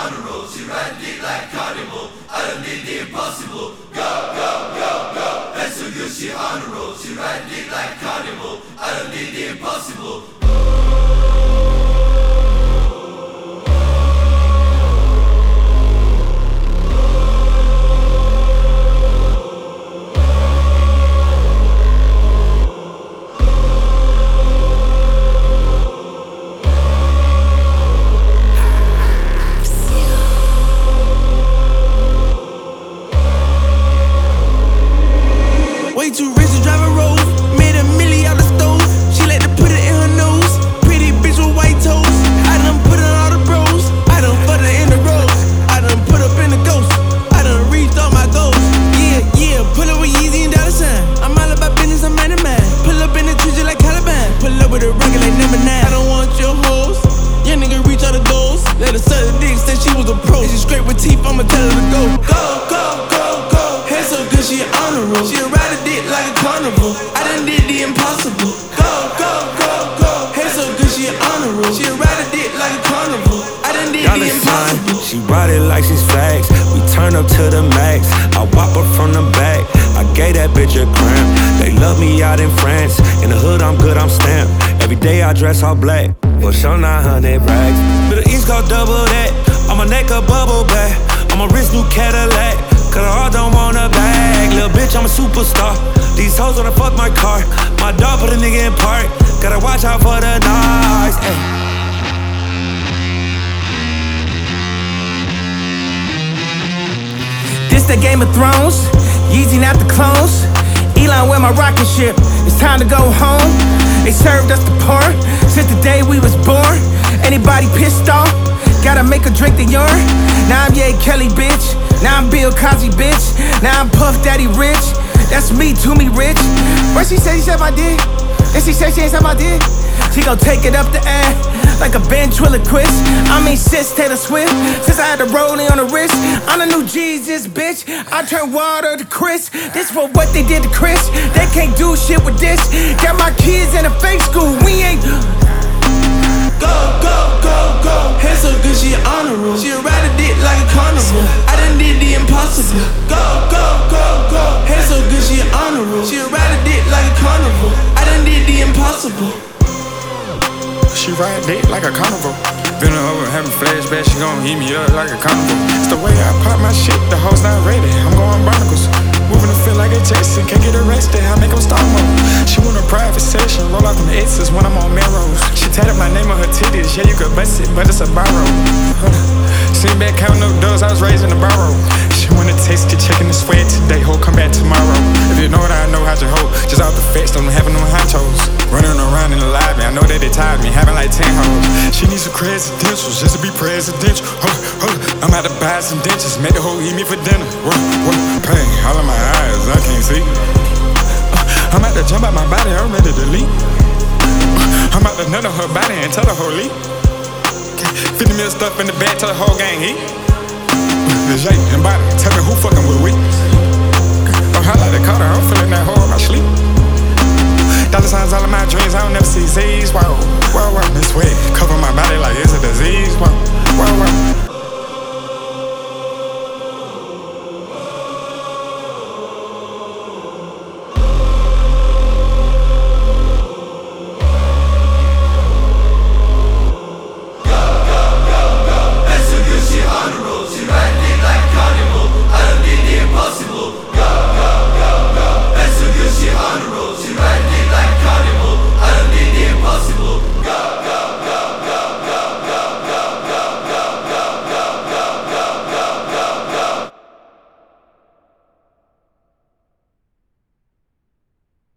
on the road. She ride dick like carnival. I done did the impossible. Go, go, go, go. That's so good, she on the road. She ride dick like carnival. I done did the impossible. Way too rich to drive a Rolls. Made a milli out the stove. She like to put it in her nose. Pretty bitch with white toes. I done put her all the bros. I done fucked her in the rose. I done put up in the ghost. I done reached all my goals. Yeah, yeah, pull up with Yeezy and dollar sign. I'm all about business, I'm man of mine. Pull up in the treasure like Caliban. Pull up with a rocket like number 9. I don't want your hoes. Young nigga reach all the goals. Let her suck the dick, said she was a pro. She scrape with teeth, I'ma tell her to go. Go, go, go, go. Hair so good, she on the road. She ride a dick like a carnival. I done did the impossible. Go, go, go, go. Hair so good, she on the road. She ride a dick like a carnival. I done did the impossible. She ride it like she's facts. We turn up to the max. I whop her from the back. I gave that bitch a cramp. They love me out in France. In the hood, I'm good, I'm stamped. Every day I dress all black. For sure 900 racks. To the East Coast, double that. On my neck, a bubble back. On my wrist, new Cadillac. Cause I all don't want a bag. Little bitch, I'm a superstar. These hoes wanna fuck my car. My dog put a nigga in park. Gotta watch out for the noise. Ay. This the Game of Thrones, Yeezy not the clones. Elon with my rocket ship, it's time to go home. They served us the part since the day we was born. Anybody pissed off, gotta make a drink the urine. Now I'm Ye Kelly, bitch. Now I'm Bill Cosby, bitch. Now I'm Puff Daddy Rich. That's me, to me rich. What she said my dick? And she said she ain't suck my dick. She gon' take it up the air like a ventriloquist. I mean, sis Taylor Swift. Since I had the rolling on the wrist, I'm the new Jesus, bitch. I turn water to Chris. This for what they did to Chris. They can't do shit with this. Got my kids in a fake school. We ain't. Go, go, go, go. Hair so good, she on the road. She ride a dick like a carnival. I done did the impossible. Go, go, go, go. Hair so good, she on the road. She ride a dick like a carnival. I done did the impossible. She ride dick like a carnival. Been over having flashbacks, she gon' eat me up like a carnival. It's the way I pop my shit, the hoes not ready. I'm going barnacles. Moving to feel like a Jason, can't get arrested, I make them start mode. She want a private session, roll out them X's when I'm on Melrose. She tatted my name on her titties, yeah you could bust it, but it's a borrow. Sitting back counting up doors, I was raised in the barrow. She wanna taste the chicken and sweat today, ho, come back tomorrow. If you know what I know, how's your hoe? Just out the fence, don't having them hot toes. Running around in the lobby, I know that they tired me, having like 10 hoes. She needs some presidentials, just to be presidential. I'm out to buy some dentures, make the hoe eat me for dinner. Pain, all in my eyes, I can't see. I'm out to jump out my body, I'm ready to leave. I'm out to nut on her body and tell the hoe leave. 50 mil stuff in the bag, tell the whole gang eat. The J and body, tell me who fucking with we. Oh, I like the Carter, I'm feeling that hoe in my sleep. Dollar signs all in my dreams, I don't never see Z's. Wow, wow, wow, this way. Cover my body